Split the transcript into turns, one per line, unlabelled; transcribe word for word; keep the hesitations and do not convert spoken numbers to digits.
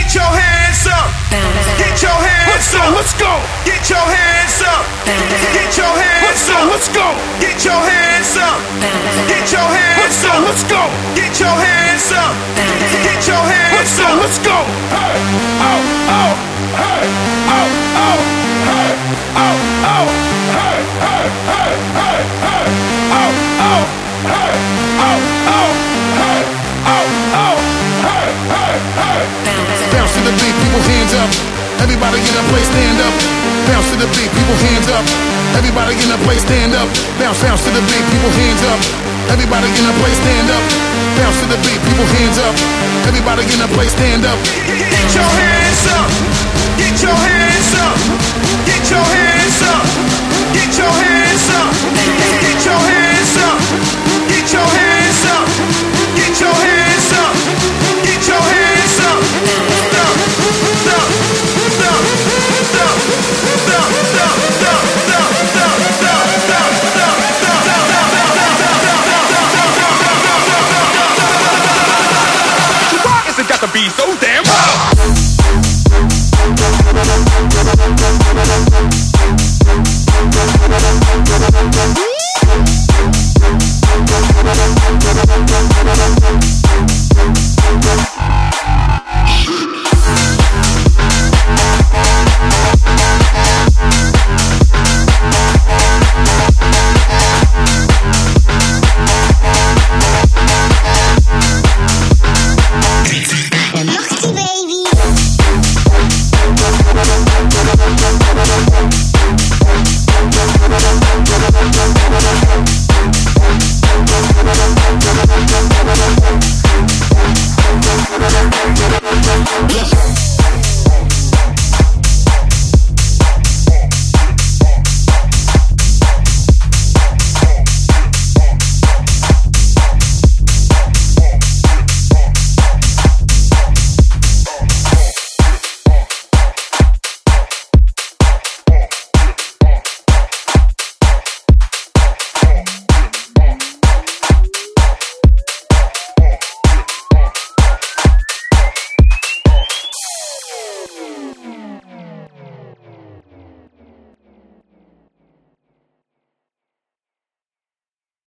Get your hands up. Get your hands up.
Let's go.
Get your hands up. Get your hands up.
Let's go.
Get your hands up. Get your hands up.
Let's go.
Get your hands up. Get your hands up.
Let's go. Hey, oh, oh, hey, oh, oh, hey, oh, oh, hey, hey, hey, hey, hey, oh, oh, hey, oh, oh, hey, oh, oh, hey, hey, hey. Bounce to the beat, people hands up. Everybody in the place stand up. Bounce to the beat, people hands up. Everybody in the place stand up. Bounce, bounce to the beat, people hands up. Everybody in the place stand up. Bounce to the beat, people hands up. Everybody in the place stand up.
Get your hands up. Get your hands up. Get your hands up. Get your hands up.